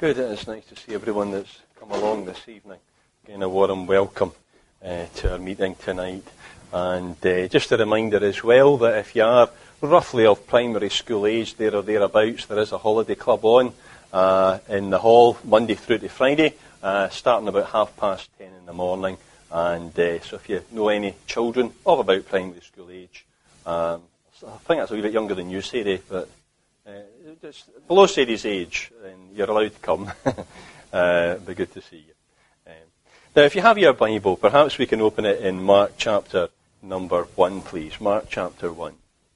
Good, it's nice to see everyone that's come along this evening. Again, a warm welcome to our meeting tonight. And just a reminder as well that if you are roughly of primary school age, there or thereabouts, there is a holiday club on in the hall Monday through to Friday, starting about 10:30 in the morning. And so if you know any children of about primary school age, I think that's a wee bit younger than you, Sadie, but just below Sadie's age, and you're allowed to come. It'd be good to see you. Now, if you have your Bible, perhaps we can open it in Mark chapter number 1, please. Mark chapter 1.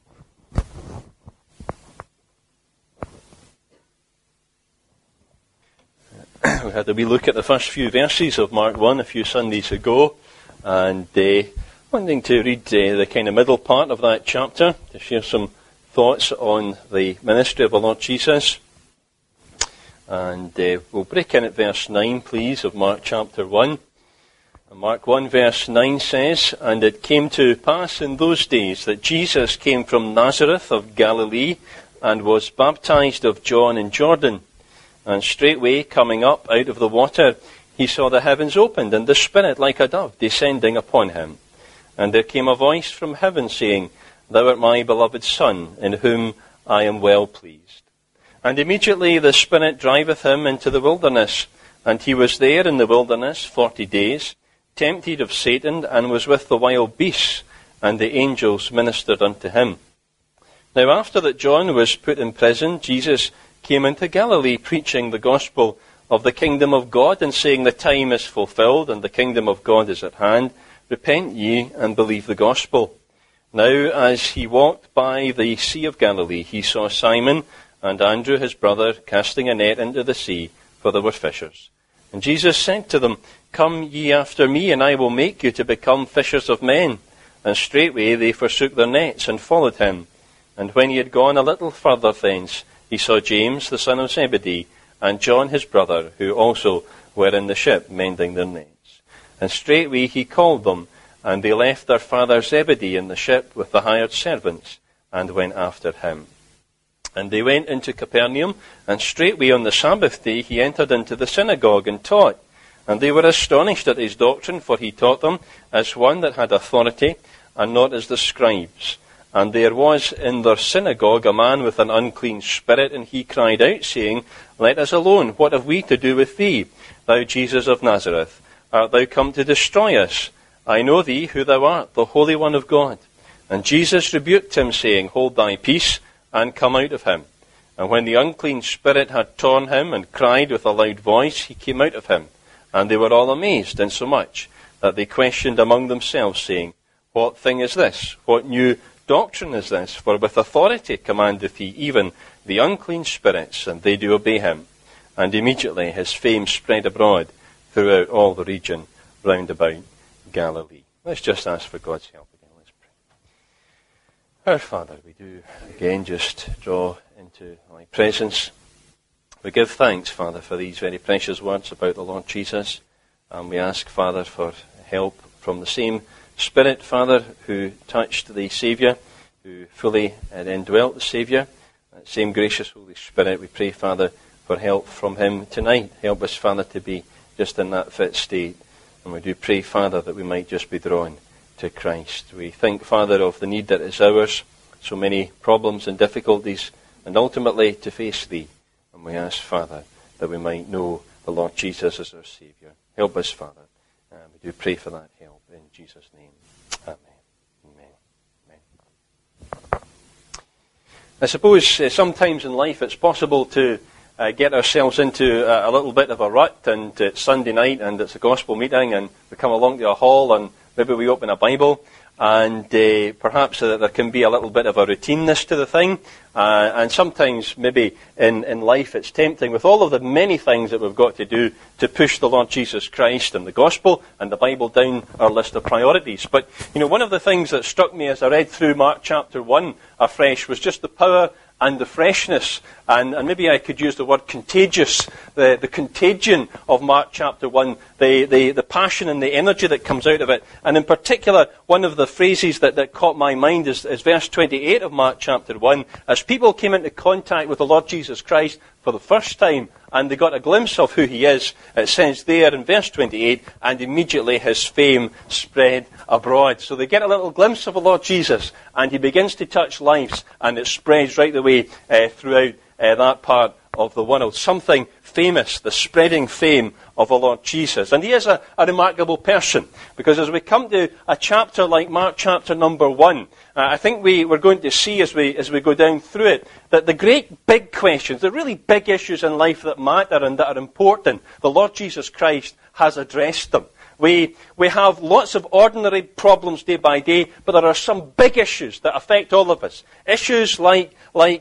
We had a wee look at the first few verses of Mark 1 a few Sundays ago, and wanting to read the kind of middle part of that chapter to share some thoughts on the ministry of the Lord Jesus. And we'll break in at verse 9, please, of Mark chapter 1. And Mark 1 verse 9 says, "And it came to pass in those days that Jesus came from Nazareth of Galilee and was baptized of John in Jordan. And straightway coming up out of the water, he saw the heavens opened and the Spirit like a dove descending upon him. And there came a voice from heaven saying, Thou art my beloved Son, in whom I am well pleased. And immediately the Spirit driveth him into the wilderness. And he was there in the wilderness 40 days, tempted of Satan, and was with the wild beasts, and the angels ministered unto him. Now after that John was put in prison, Jesus came into Galilee, preaching the gospel of the kingdom of God, and saying, The time is fulfilled, and the kingdom of God is at hand. Repent ye, and believe the gospel. Now as he walked by the Sea of Galilee, he saw Simon and Andrew his brother casting a net into the sea, for they were fishers. And Jesus said to them, Come ye after me, and I will make you to become fishers of men. And straightway they forsook their nets, and followed him. And when he had gone a little further thence, he saw James the son of Zebedee, and John his brother, who also were in the ship mending their nets. And straightway he called them, and they left their father Zebedee in the ship with the hired servants, and went after him. And they went into Capernaum, and straightway on the Sabbath day he entered into the synagogue and taught. And they were astonished at his doctrine, for he taught them as one that had authority, and not as the scribes. And there was in their synagogue a man with an unclean spirit, and he cried out, saying, Let us alone, what have we to do with thee, thou Jesus of Nazareth? Art thou come to destroy us? I know thee who thou art, the Holy One of God. And Jesus rebuked him, saying, Hold thy peace, and come out of him. And when the unclean spirit had torn him, and cried with a loud voice, he came out of him. And they were all amazed, insomuch that they questioned among themselves, saying, What thing is this? What new doctrine is this? For with authority commandeth he even the unclean spirits, and they do obey him. And immediately his fame spread abroad throughout all the region round about Galilee." Let's just ask for God's help again. Let's pray. Our Father, we do again just draw into thy presence. We give thanks, Father, for these very precious words about the Lord Jesus. And we ask, Father, for help from the same Spirit, Father, who touched the Saviour, who fully indwelt the Saviour. That same gracious Holy Spirit, we pray, Father, for help from him tonight. Help us, Father, to be just in that fit state. And we do pray, Father, that we might just be drawn to Christ. We think, Father, of the need that is ours, so many problems and difficulties, and ultimately to face thee. And we ask, Father, that we might know the Lord Jesus as our Saviour. Help us, Father. We do pray for that help in Jesus' name. Amen. Amen. Amen. I suppose sometimes in life it's possible to get ourselves into a little bit of a rut, and it's Sunday night and it's a gospel meeting, and we come along to a hall and maybe we open a Bible, and perhaps there can be a little bit of a routineness to the thing, and sometimes maybe in life it's tempting with all of the many things that we've got to do to push the Lord Jesus Christ and the gospel and the Bible down our list of priorities. But, one of the things that struck me as I read through Mark chapter 1 afresh was just the power and the freshness, and maybe I could use the word contagious, the contagion of Mark chapter 1, the passion and the energy that comes out of it. And in particular, one of the phrases that caught my mind is verse 28 of Mark chapter 1. As people came into contact with the Lord Jesus Christ for the first time and they got a glimpse of who he is. It says there in verse 28, and immediately his fame spread abroad. So they get a little glimpse of the Lord Jesus, and he begins to touch lives, and it spreads right the way throughout that part of the world. Something famous, the spreading fame of the Lord Jesus. And he is a remarkable person, because as we come to a chapter like Mark chapter number 1, I think we're going to see as we go down through it, that the great big questions, the really big issues in life that matter and that are important, the Lord Jesus Christ has addressed them. We have lots of ordinary problems day by day, but there are some big issues that affect all of us. Issues like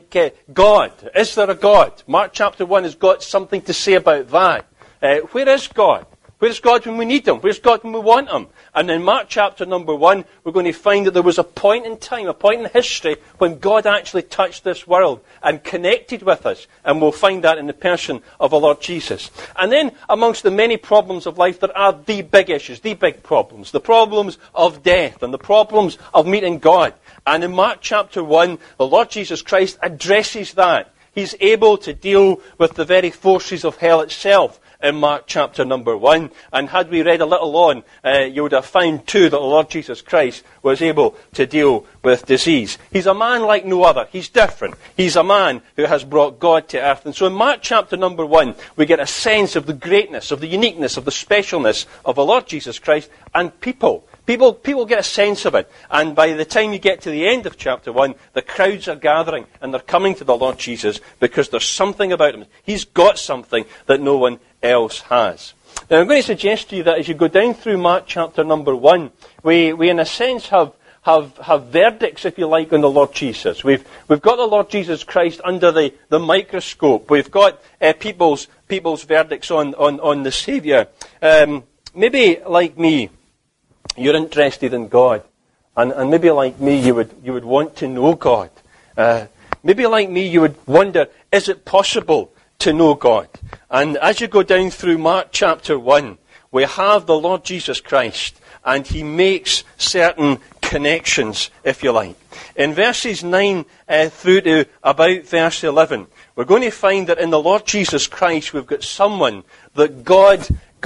God. Is there a God? Mark chapter 1 has got something to say about that. Where is God? Where's God when we need him? Where's God when we want him? And in Mark chapter number 1, we're going to find that there was a point in time, a point in history, when God actually touched this world and connected with us. And we'll find that in the person of the Lord Jesus. And then, amongst the many problems of life, there are the big issues, the big problems. The problems of death and the problems of meeting God. And in Mark chapter 1, the Lord Jesus Christ addresses that. He's able to deal with the very forces of hell itself in Mark chapter number 1. And had we read a little on, you would have found too that the Lord Jesus Christ was able to deal with disease. He's a man like no other. He's different. He's a man who has brought God to earth. And so in Mark chapter number 1, we get a sense of the greatness, of the uniqueness, of the specialness of the Lord Jesus Christ and people. People get a sense of it. And by the time you get to the end of chapter 1, the crowds are gathering and they're coming to the Lord Jesus because there's something about him. He's got something that no one else has. Now I'm going to suggest to you that as you go down through Mark chapter number 1, we in a sense have verdicts, if you like, on the Lord Jesus. We've got the Lord Jesus Christ under the microscope. We've got people's verdicts on the Saviour. Maybe like me, you're interested in God, and maybe like me, you would want to know God. Maybe like me, you would wonder, is it possible to know God? And as you go down through Mark chapter 1, we have the Lord Jesus Christ, and he makes certain connections, if you like. In verses 9 through to about verse 11, we're going to find that in the Lord Jesus Christ, we've got someone that God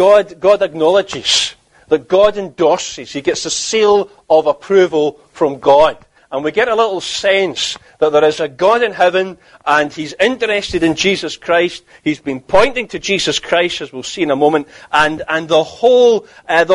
acknowledges, that God endorses. He gets a seal of approval from God. And we get a little sense that there is a God in heaven and he's interested in Jesus Christ. He's been pointing to Jesus Christ, as we'll see in a moment. And the whole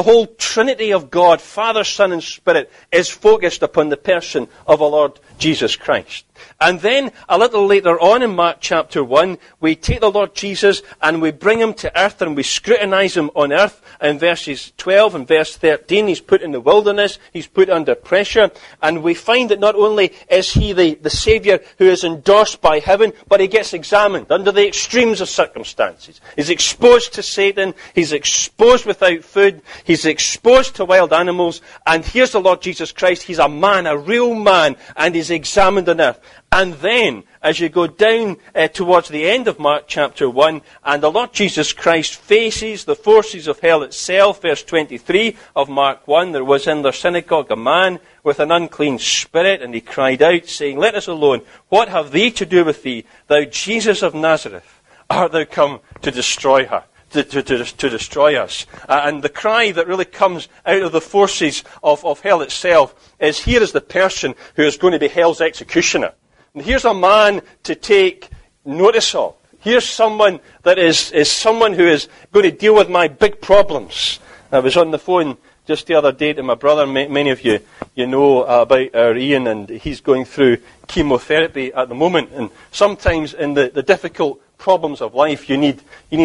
Trinity of God, Father, Son and Spirit, is focused upon the person of the Lord Jesus Christ. And then, a little later on in Mark chapter 1, we take the Lord Jesus and we bring him to earth and we scrutinize him on earth. In verses 12 and verse 13, he's put in the wilderness, he's put under pressure, and we find that not only is he the Saviour who is endorsed by heaven, but he gets examined under the extremes of circumstances. He's exposed to Satan, he's exposed without food, he's exposed to wild animals, and here's the Lord Jesus Christ. He's a man, a real man, and he's examined on earth. And then, as you go down towards the end of Mark chapter 1, and the Lord Jesus Christ faces the forces of hell itself, verse 23 of Mark 1, there was in their synagogue a man with an unclean spirit, and he cried out, saying, "Let us alone. What have they to do with thee, thou Jesus of Nazareth? Art thou come to destroy her?" To destroy us. And the cry that really comes out of the forces of hell itself is, here is the person who is going to be hell's executioner. And here's a man to take notice of. Here's someone that is someone who is going to deal with my big problems. I was on the phone just the other day to my brother. Many of you know about our Ian, and he's going through chemotherapy at the moment. And sometimes in the difficult problems of life, you need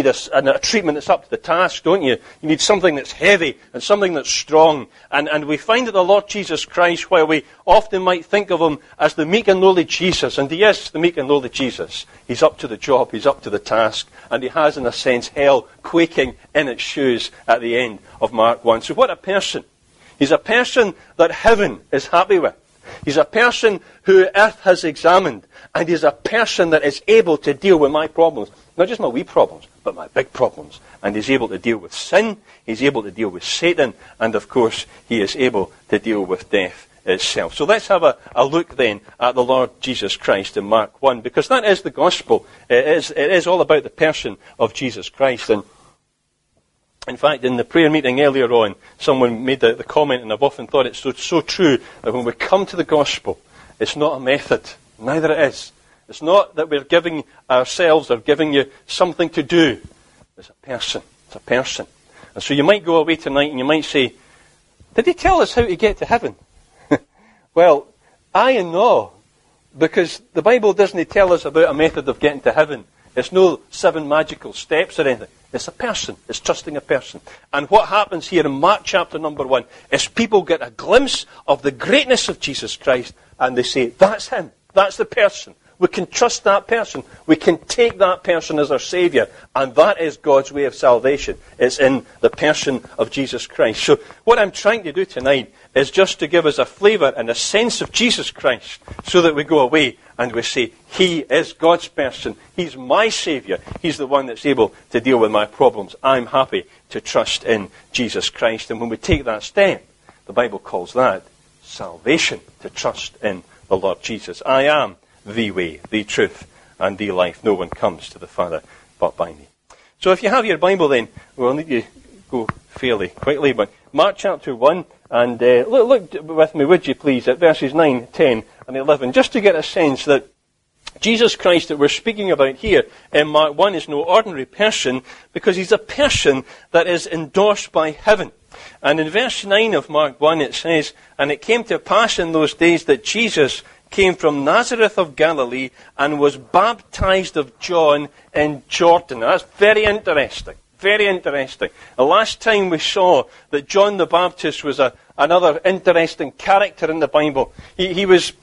a treatment that's up to the task, don't you? You need something that's heavy and something that's strong. And we find that the Lord Jesus Christ, while we often might think of him as the meek and lowly Jesus, and he is the meek and lowly Jesus, he's up to the job, he's up to the task, and he has, in a sense, hell quaking in its shoes at the end of Mark 1. So what a person. He's a person that heaven is happy with. He's a person who earth has examined, and he's a person that is able to deal with my problems. Not just my wee problems, but my big problems. And he's able to deal with sin, he's able to deal with Satan, and of course, he is able to deal with death itself. So let's have a look then at the Lord Jesus Christ in Mark 1, because that is the gospel. It is all about the person of Jesus Christ. And in fact, in the prayer meeting earlier on, someone made the comment, and I've often thought it's so true, that when we come to the gospel, it's not a method. Neither it is. It's not that we're giving ourselves or giving you something to do. It's a person. It's a person. And so you might go away tonight and you might say, did he tell us how to get to heaven? Well, aye and no, because the Bible doesn't tell us about a method of getting to heaven. It's no 7 magical steps or anything. It's a person. It's trusting a person. And what happens here in Mark chapter number 1 is people get a glimpse of the greatness of Jesus Christ and they say, that's him. That's the person. We can trust that person. We can take that person as our Saviour. And that is God's way of salvation. It's in the person of Jesus Christ. So what I'm trying to do tonight is just to give us a flavour and a sense of Jesus Christ so that we go away and we say, He is God's person. He's my Saviour. He's the one that's able to deal with my problems. I'm happy to trust in Jesus Christ. And when we take that step, the Bible calls that salvation, to trust in the Lord Jesus. I am the way, the truth, and the life. No one comes to the Father but by me. So if you have your Bible then, we'll need to go fairly quickly, but Mark chapter 1, and look with me, would you please, at verses 9, 10, and 11, just to get a sense that Jesus Christ that we're speaking about here in Mark 1 is no ordinary person, because he's a person that is endorsed by heaven. And in verse 9 of Mark 1 it says, and it came to pass in those days that Jesus came from Nazareth of Galilee and was baptized of John in Jordan. Now, that's very interesting. Very interesting. The last time we saw that John the Baptist was another interesting character in the Bible. He was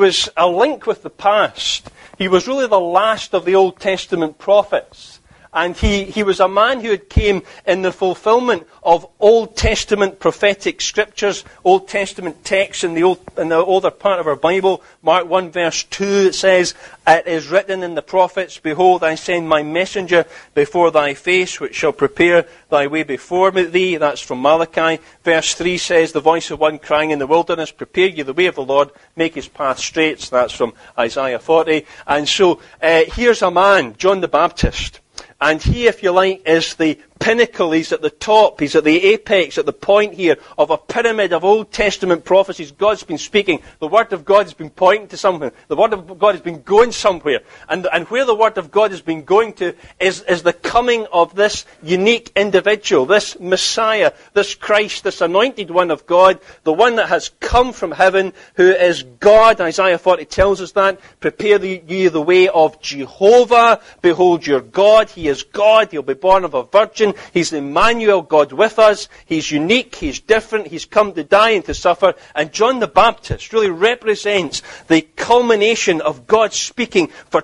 a link with the past. He was really the last of the Old Testament prophets. And he was a man who had came in the fulfillment of Old Testament prophetic scriptures, Old Testament texts in the older part of our Bible. Mark 1 verse 2, it says, it is written in the prophets, behold, I send my messenger before thy face, which shall prepare thy way before thee. That's from Malachi. Verse 3 says, the voice of one crying in the wilderness, prepare ye the way of the Lord, make his path straight. That's from Isaiah 40. And so here's a man, John the Baptist. And he, if you like, is the pinnacle. He's at the top. He's at the apex, at the point here of a pyramid of Old Testament prophecies. God's been speaking. The Word of God has been pointing to something. The Word of God has been going somewhere. And where the Word of God has been going to is the coming of this unique individual, this Messiah, this Christ, this anointed one of God, the one that has come from heaven, who is God. Isaiah 40 tells us that. Prepare ye the way of Jehovah. Behold your God. He is God. He'll be born of a virgin. He's Emmanuel, God with us. He's unique. He's different. He's come to die and to suffer. And John the Baptist really represents the culmination of God speaking for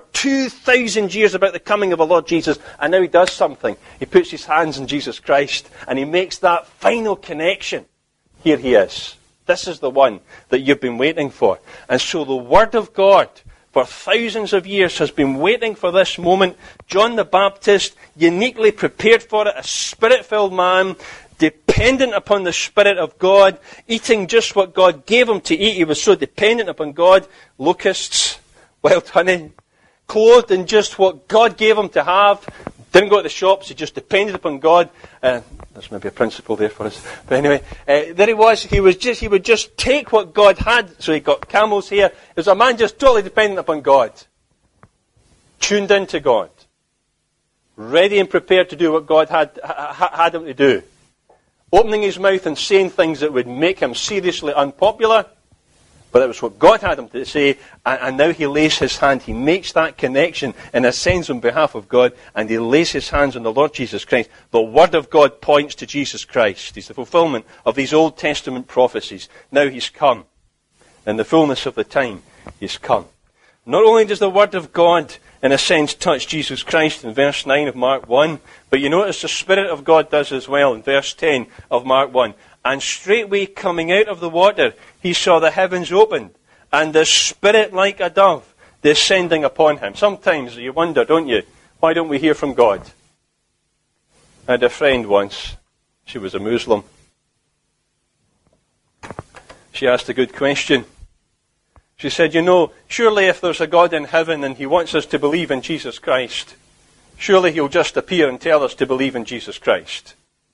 2,000 years about the coming of the Lord Jesus. And now he does something. He puts his hands on Jesus Christ and he makes that final connection. Here he is. This is the one that you've been waiting for. And so the Word of God for thousands of years has been waiting for this moment. John the Baptist, uniquely prepared for it, a Spirit-filled man, dependent upon the Spirit of God, eating just what God gave him to eat. He was so dependent upon God. Locusts, wild honey, clothed in just what God gave him to have. Didn't go to the shops, he just depended upon God. There's maybe a principle there for us. But anyway, there he was. He would just take what God had. So he got camel's hair. He was a man just totally dependent upon God. Tuned into God. Ready and prepared to do what God had him to do. Opening his mouth and saying things that would make him seriously unpopular. But it was what God had him to say, and now he lays his hand. He makes that connection in a sense on behalf of God, and he lays his hands on the Lord Jesus Christ. The Word of God points to Jesus Christ. He's the fulfillment of these Old Testament prophecies. Now he's come. In the fullness of the time, he's come. Not only does the Word of God, in a sense, touch Jesus Christ in verse 9 of Mark 1, but you notice the Spirit of God does as well in verse 10 of Mark 1. And straightway coming out of the water, he saw the heavens opened, and the Spirit like a dove descending upon him. Sometimes you wonder, don't you, why don't we hear from God? I had a friend once. She was a Muslim. she asked a good question. She said, you know, surely if there's a God in heaven and he wants us to believe in Jesus Christ, surely he'll just appear and tell us to believe in Jesus Christ.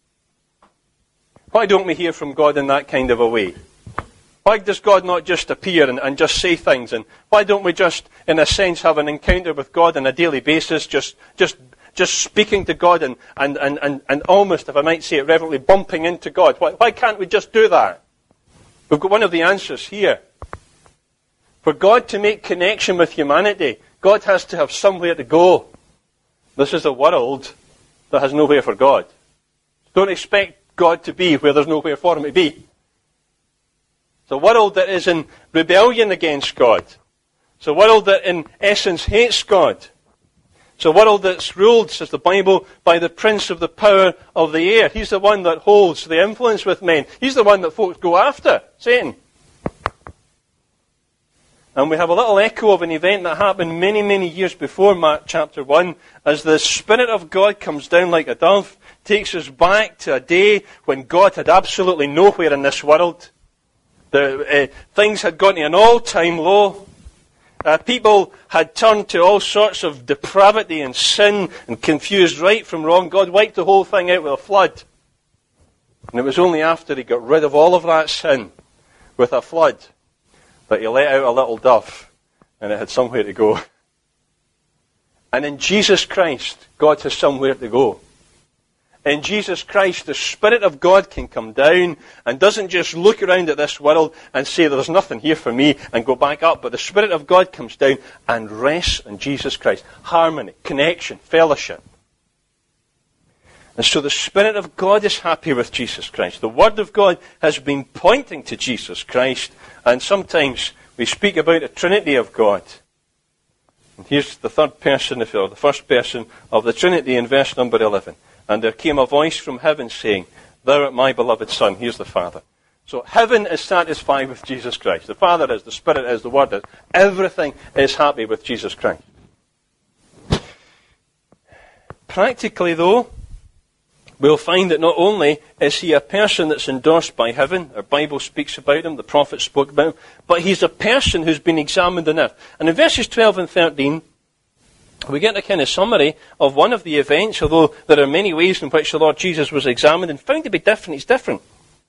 Why don't we hear from God in that kind of a way? Why does God not just appear and just say things? And why don't we just, in a sense, have an encounter with God on a daily basis, just speaking to God and almost, if I might say it reverently, bumping into God? Why can't we just do that? We've got one of the answers here. For God to make connection with humanity, God has to have somewhere to go. This is a world that has nowhere for God. Don't expect God to be where there's nowhere for him to be. It's a world that is in rebellion against God. It's a world that in essence hates God. It's a world that's ruled, says the Bible, by the prince of the power of the air. He's the one that holds the influence with men. He's the one that folks go after, Satan. And we have a little echo of an event that happened many, many years before Mark chapter 1, as the Spirit of God comes down like a dove, takes us back to a day when God had absolutely nowhere in this world. Things had gone to an all-time low. People had turned to all sorts of depravity and sin and confused right from wrong. God wiped the whole thing out with a flood. And it was only after he got rid of all of that sin with a flood that he let out a little dove, and it had somewhere to go. And in Jesus Christ, God has somewhere to go. In Jesus Christ, the Spirit of God can come down and doesn't just look around at this world and say, there's nothing here for me, and go back up. But the Spirit of God comes down and rests in Jesus Christ. Harmony, connection, fellowship. And so the Spirit of God is happy with Jesus Christ. The Word of God has been pointing to Jesus Christ. And sometimes we speak about the Trinity of God. And here's the third person, or the first person of the Trinity in verse number 11. And there came a voice from heaven saying, Thou art my beloved Son. Here's the Father. So heaven is satisfied with Jesus Christ. The Father is, the Spirit is, the Word is. Everything is happy with Jesus Christ. Practically, though, we'll find that not only is he a person that's endorsed by heaven, our Bible speaks about him, the prophets spoke about him, but he's a person who's been examined on earth. And in verses 12 and 13, we get a kind of summary of one of the events, although there are many ways in which the Lord Jesus was examined and found to be different. He's different.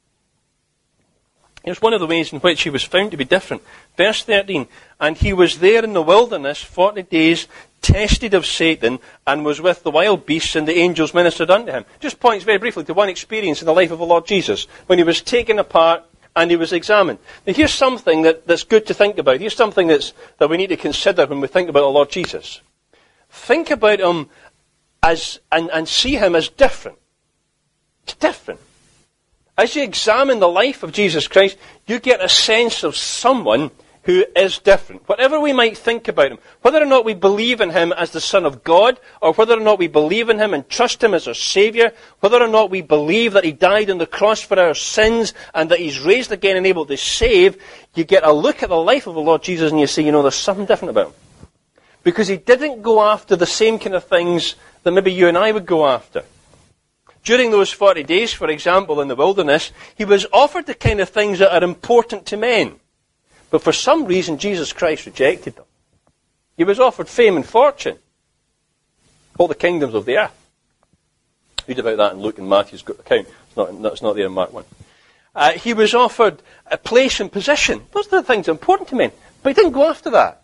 Here's one of the ways in which he was found to be different. Verse 13, And he was there in the wilderness 40 days, tested of Satan, and was with the wild beasts, and the angels ministered unto him. Just points very briefly to one experience in the life of the Lord Jesus, when he was taken apart and he was examined. Now here's something that's good to think about. Here's something that we need to consider when we think about the Lord Jesus. Think about him as and see him as different. It's different. As you examine the life of Jesus Christ, you get a sense of someone who is different. Whatever we might think about him, whether or not we believe in him as the Son of God, or whether or not we believe in him and trust him as our Saviour, whether or not we believe that he died on the cross for our sins and that he's raised again and able to save, you get a look at the life of the Lord Jesus and you say, there's something different about him. Because he didn't go after the same kind of things that maybe you and I would go after. During those 40 days, for example, in the wilderness, he was offered the kind of things that are important to men. But for some reason, Jesus Christ rejected them. He was offered fame and fortune. All the kingdoms of the earth. Read about that in Luke and Matthew's account. It's not there in Mark 1. He was offered a place and position. Those are the things important to men. But he didn't go after that.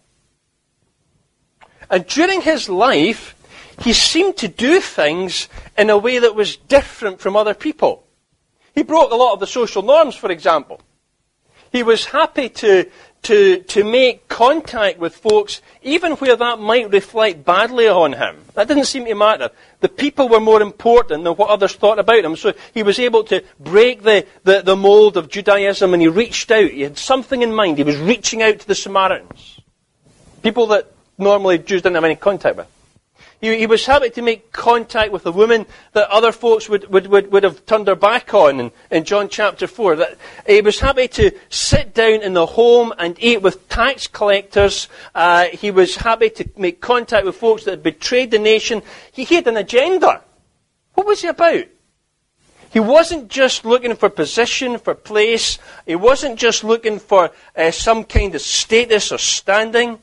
And during his life, he seemed to do things in a way that was different from other people. He broke a lot of the social norms, for example. He was happy to make contact with folks, even where that might reflect badly on him. That didn't seem to matter. The people were more important than what others thought about him. So he was able to break the mold of Judaism, and he reached out. He had something in mind. He was reaching out to the Samaritans. People that normally Jews didn't have any contact with. He was happy to make contact with a woman that other folks would have turned their back on in John chapter 4. That he was happy to sit down in the home and eat with tax collectors. He was happy to make contact with folks that had betrayed the nation. He had an agenda. What was he about? He wasn't just looking for position, for place. He wasn't just looking for some kind of status or standing.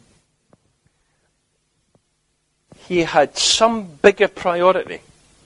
He had some bigger priority.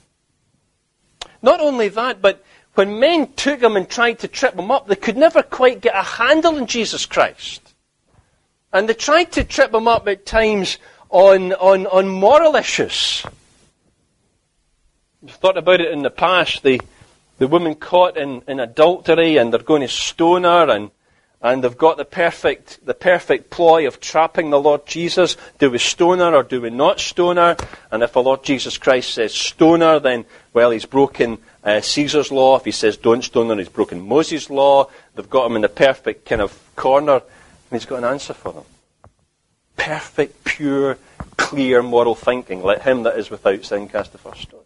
Not only that, but when men took him and tried to trip him up, they could never quite get a handle on Jesus Christ. And they tried to trip him up at times on moral issues. You've thought about it in the past, the woman caught in adultery, and they're going to stone her, and they've got the perfect ploy of trapping the Lord Jesus. Do we stone her or do we not stone her? And if the Lord Jesus Christ says stone her, then, well, he's broken Caesar's law. If he says don't stone her, he's broken Moses' law. They've got him in the perfect kind of corner, and he's got an answer for them. Perfect, pure, clear moral thinking. Let him that is without sin cast the first stone.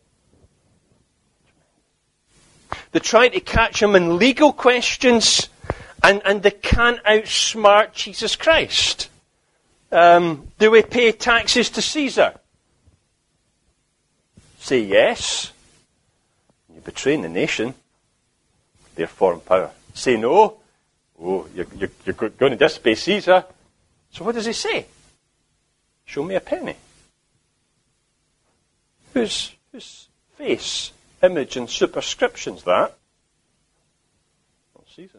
They try to catch him in legal questions, and they can't outsmart Jesus Christ. Do we pay taxes to Caesar? Say yes. You're betraying the nation, their foreign power. Say no. Oh, you're going to disobey Caesar. So what does he say? Show me a penny. Whose face, image, and superscription's that? Well, Caesar.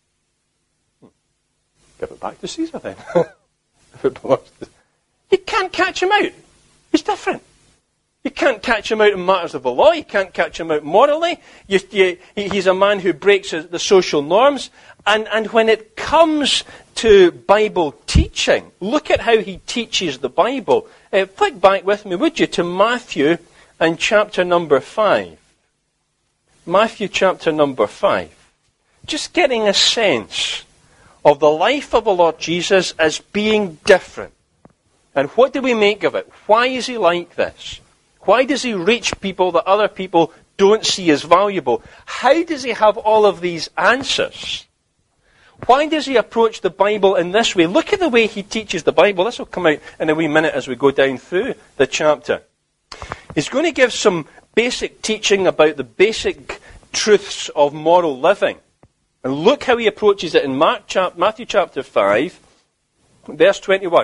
Give it back to Caesar then. If it belongs to... You can't catch him out. He's different. You can't catch him out in matters of the law. You can't catch him out morally. He's a man who breaks the social norms. And when it comes to Bible teaching, look at how he teaches the Bible. Flick back with me, would you, to Matthew and chapter number 5. Matthew chapter number 5. Just getting a sense of the life of the Lord Jesus as being different. And what do we make of it? Why is he like this? Why does he reach people that other people don't see as valuable? How does he have all of these answers? Why does he approach the Bible in this way? Look at the way he teaches the Bible. This will come out in a wee minute as we go down through the chapter. He's going to give some basic teaching about the basic truths of moral living. And look how he approaches it in Matthew chapter 5, verse 21.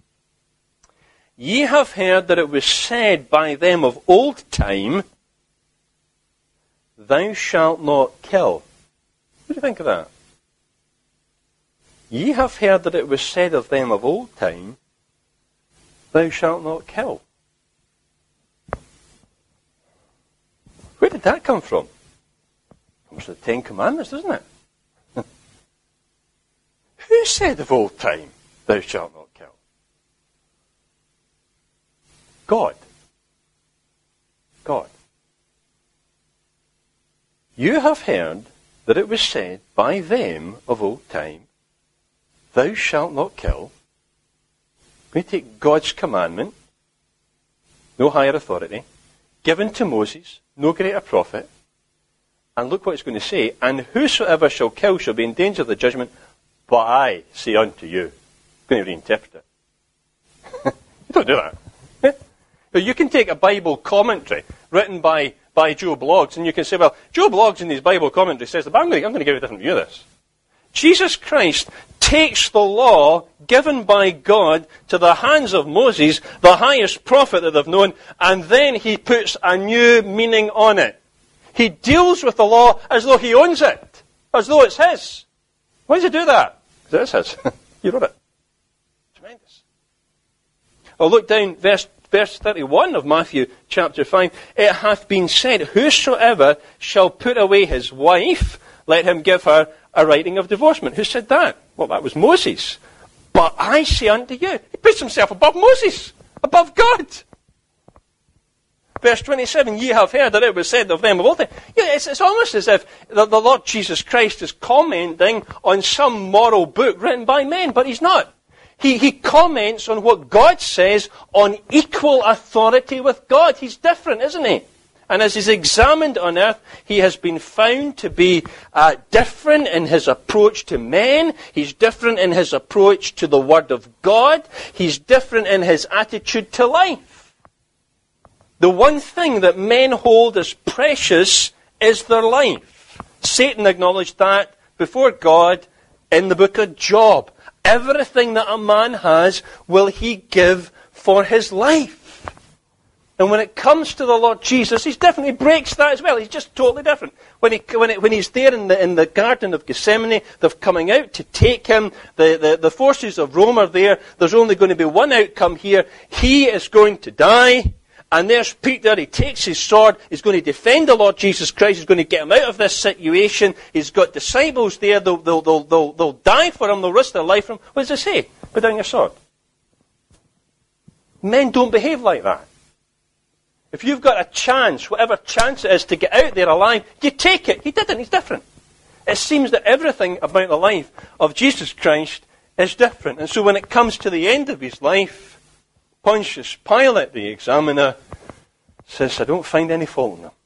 Ye have heard that it was said by them of old time, thou shalt not kill. What do you think of that? Ye have heard that it was said of them of old time, thou shalt not kill. Where did that come from? It comes from the Ten Commandments, doesn't it? Who said of old time, thou shalt not kill? God. God. You have heard that it was said by them of old time, thou shalt not kill. We take God's commandment, no higher authority, given to Moses, no greater prophet, and look what it's going to say, and whosoever shall kill shall be in danger of the judgment, but I say unto you. I'm going to reinterpret it. You don't do that. Yeah? You can take a Bible commentary written by Joe Bloggs, and you can say, well, Joe Bloggs in his Bible commentary says, but I'm going to give you a different view of this. Jesus Christ takes the law given by God to the hands of Moses, the highest prophet that they've known, and then he puts a new meaning on it. He deals with the law as though he owns it, as though it's his. Why does he do that? Because it is his. He wrote it. Tremendous. Well, look down verse 31 of Matthew chapter 5. It hath been said, whosoever shall put away his wife, let him give her a writing of divorcement. Who said that? Well, that was Moses. But I say unto you, he puts himself above Moses, above God. Verse 27, ye have heard that it was said of them of old time. Yeah, it's almost as if the Lord Jesus Christ is commenting on some moral book written by men, but he's not. He comments on what God says on equal authority with God. He's different, isn't he? And as he's examined on earth, he has been found to be different in his approach to men. He's different in his approach to the Word of God. He's different in his attitude to life. The one thing that men hold as precious is their life. Satan acknowledged that before God in the book of Job. Everything that a man has will he give for his life. And when it comes to the Lord Jesus, he definitely breaks that as well. He's just totally different. When he's there in the Garden of Gethsemane, they're coming out to take him. The forces of Rome are there. There's only going to be one outcome here. He is going to die. And there's Peter. He takes his sword. He's going to defend the Lord Jesus Christ. He's going to get him out of this situation. He's got disciples there. They'll die for him. They'll risk their life for him. What does it say? Put down your sword. Men don't behave like that. If you've got a chance, whatever chance it is to get out there alive, you take it. He didn't. He's different. It seems that everything about the life of Jesus Christ is different. And so when it comes to the end of his life, Pontius Pilate, the examiner, says, I don't find any fault in him.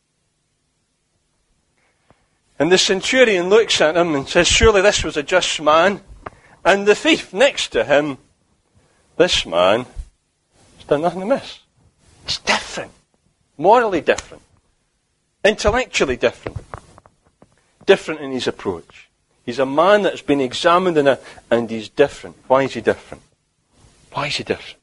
And the centurion looks at him and says, surely this was a just man. And the thief next to him, this man, has done nothing amiss. He's different. Morally different. Intellectually different. Different in his approach. He's a man that's been examined and he's different. Why is he different? Why is he different?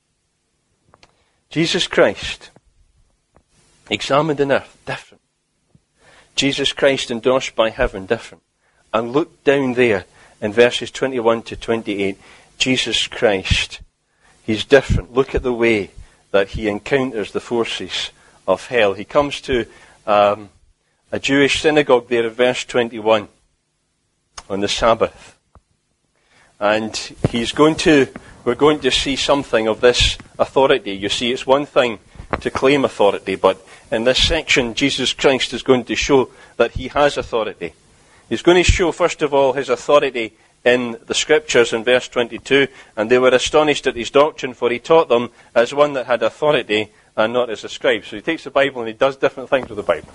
Jesus Christ, examined in earth, different. Jesus Christ endorsed by heaven, different. And look down there in verses 21 to 28. Jesus Christ, he's different. Look at the way that he encounters the forces of hell. He comes to a Jewish synagogue there in verse 21 on the Sabbath. And we're going to see something of this authority. You see, it's one thing to claim authority, but in this section, Jesus Christ is going to show that he has authority. He's going to show, first of all, his authority in the Scriptures in verse 22, and they were astonished at his doctrine, for he taught them as one that had authority and not as a scribe. So he takes the Bible and he does different things with the Bible.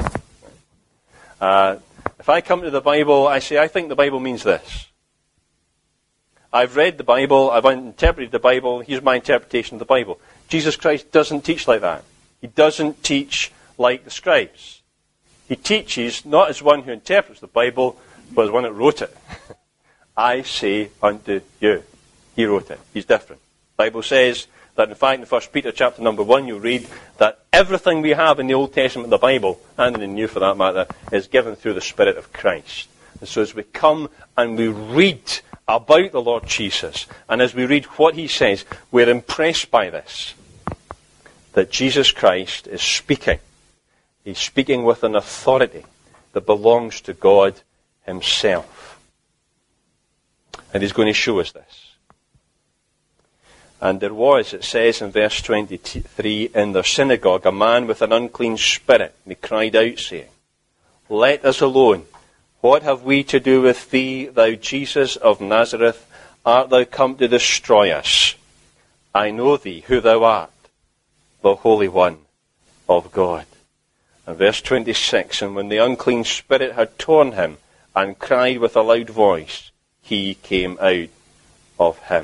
If I come to the Bible, I say, I think the Bible means this. I've read the Bible, I've interpreted the Bible, here's my interpretation of the Bible. Jesus Christ doesn't teach like that. He doesn't teach like the scribes. He teaches not as one who interprets the Bible, but as one that wrote it. I say unto you. He wrote it. He's different. The Bible says that, in fact, in 1 Peter chapter number 1, you read that everything we have in the Old Testament of the Bible, and in the New for that matter, is given through the Spirit of Christ. And so as we come and we read about the Lord Jesus, and as we read what he says, we're impressed by this, that Jesus Christ is speaking. He's speaking with an authority that belongs to God himself. And he's going to show us this. And there was, it says in verse 23, in their synagogue, a man with an unclean spirit. And he cried out, saying, Let us alone. What have we to do with thee, thou Jesus of Nazareth? Art thou come to destroy us? I know thee, who thou art, the Holy One of God. And verse 26, and when the unclean spirit had torn him and cried with a loud voice, he came out of him.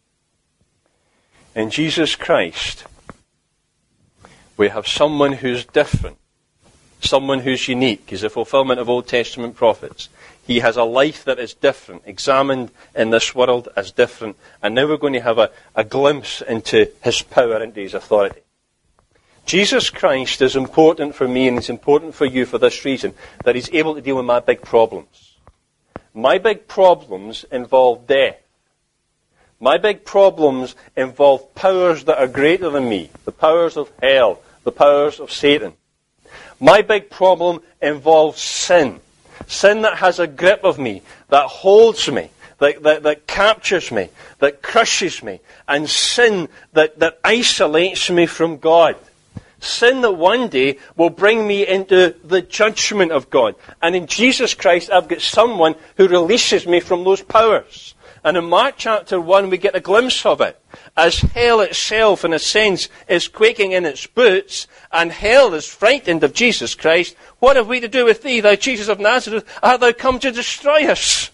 In Jesus Christ, we have someone who's different, someone who's unique. He's a fulfillment of Old Testament prophets. He has a life that is different, examined in this world as different. And now we're going to have a glimpse into his power, into his authority. Jesus Christ is important for me and it's important for you for this reason, that he's able to deal with my big problems. My big problems involve death. My big problems involve powers that are greater than me, the powers of hell, the powers of Satan. My big problem involves sin. Sin that has a grip of me, that holds me, that captures me, that crushes me, and sin that isolates me from God. Sin that one day will bring me into the judgment of God. And in Jesus Christ, I've got someone who releases me from those powers. And in Mark chapter 1, we get a glimpse of it. As hell itself, in a sense, is quaking in its boots, and hell is frightened of Jesus Christ, what have we to do with thee, thou Jesus of Nazareth? Art thou come to destroy us?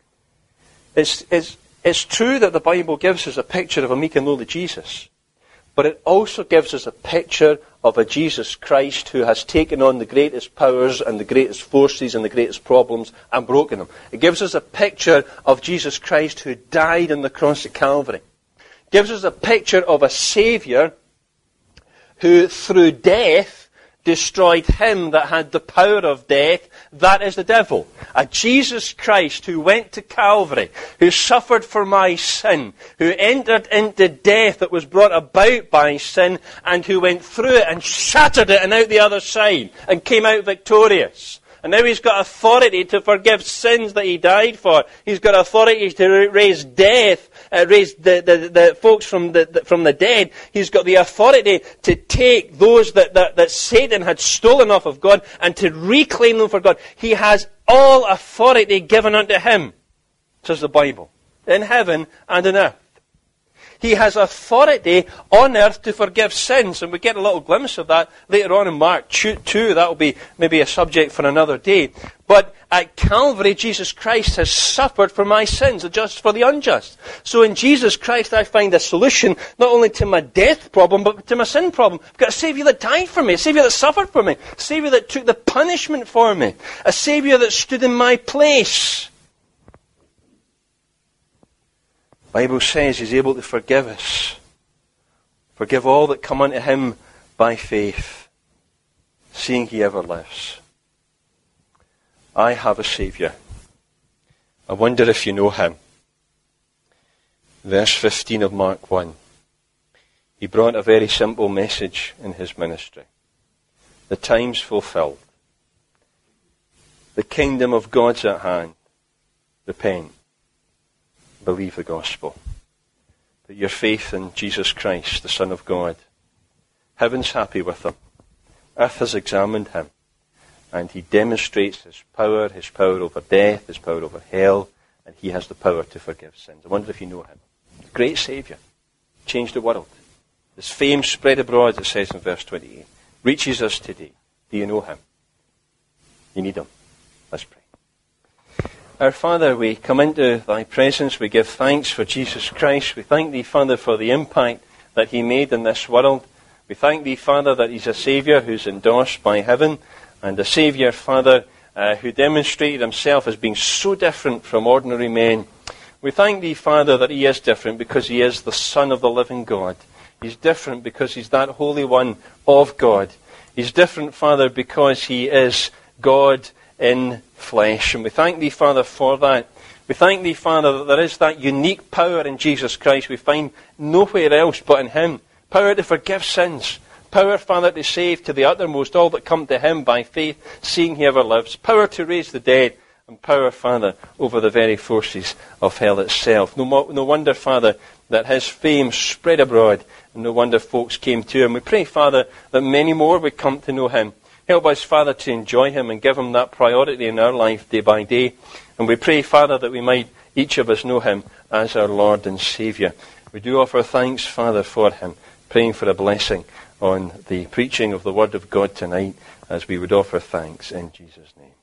It's true that the Bible gives us a picture of a meek and lowly Jesus. but it also gives us a picture of a Jesus Christ who has taken on the greatest powers and the greatest forces and the greatest problems and broken them. It gives us a picture of Jesus Christ who died on the cross at Calvary. It gives us a picture of a Saviour who through death destroyed him that had the power of death, that is the devil. A Jesus Christ who went to Calvary, who suffered for my sin, who entered into death that was brought about by sin, and who went through it and shattered it and out the other side, and came out victorious. And now he's got authority to forgive sins that he died for. He's got authority to raise death, raise the folks from the dead. He's got the authority to take those that Satan had stolen off of God and to reclaim them for God. He has all authority given unto him, says the Bible, in heaven and on earth. He has authority on earth to forgive sins. And we get a little glimpse of that later on in Mark 2. That will be maybe a subject for another day. But at Calvary, Jesus Christ has suffered for my sins, the just for the unjust. So in Jesus Christ, I find a solution not only to my death problem, but to my sin problem. I've got a Saviour that died for me, a Saviour that suffered for me, a Saviour that took the punishment for me, a Saviour that stood in my place. The Bible says he's able to forgive us. Forgive all that come unto him by faith, seeing he ever lives. I have a Saviour. I wonder if you know him. Verse 15 of Mark 1. He brought a very simple message in his ministry. The time's fulfilled. The kingdom of God's at hand. Repent. Believe the gospel. Put your faith in Jesus Christ, the Son of God. Heaven's happy with him. Earth has examined him. And he demonstrates his power over death, his power over hell, and he has the power to forgive sins. I wonder if you know him. Great Saviour. Changed the world. His fame spread abroad, it says in verse 28. Reaches us today. Do you know him? You need him. Let's pray. Our Father, we come into thy presence. We give thanks for Jesus Christ. We thank thee, Father, for the impact that he made in this world. We thank thee, Father, that he's a Saviour who's endorsed by heaven, and a Saviour, Father, who demonstrated himself as being so different from ordinary men. We thank thee, Father, that he is different because he is the Son of the living God. He's different because he's that Holy One of God. He's different, Father, because he is God in flesh. And we thank thee, Father, for that. We thank thee, Father, that there is that unique power in Jesus Christ we find nowhere else but in him. Power to forgive sins. Power, Father, to save to the uttermost all that come to him by faith, seeing he ever lives. Power to raise the dead. And power, Father, over the very forces of hell itself. No wonder, Father, that his fame spread abroad. And no wonder folks came to him. We pray, Father, that many more would come to know him. Help us, Father, to enjoy him and give him that priority in our life day by day. And we pray, Father, that we might, each of us, know him as our Lord and Saviour. We do offer thanks, Father, for him, praying for a blessing on the preaching of the Word of God tonight, as we would offer thanks in Jesus' name.